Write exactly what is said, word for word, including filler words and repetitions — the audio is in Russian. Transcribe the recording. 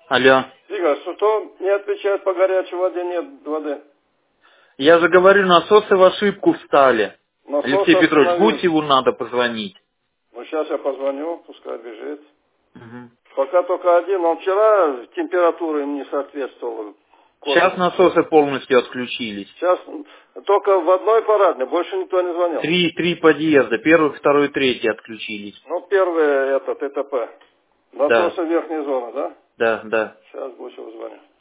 Алло. Игорь, что не отвечает по горячей воде, нет воды? Я же говорю, насосы в ошибку встали. Насос Алексей Петрович, остановил. Гусеву надо позвонить. Ну, сейчас я позвоню, пускай бежит. Угу. Пока только один, но вчера температура им не соответствовала. Сейчас Корпус. насосы полностью отключились. Сейчас только в одной парадной, больше никто не звонил. Три, три подъезда, первый, второй, третий отключились. Ну, первый этот, ТТП. Да, Насосы верхней зоны, да? да, да. Сейчас Гусеву звоню.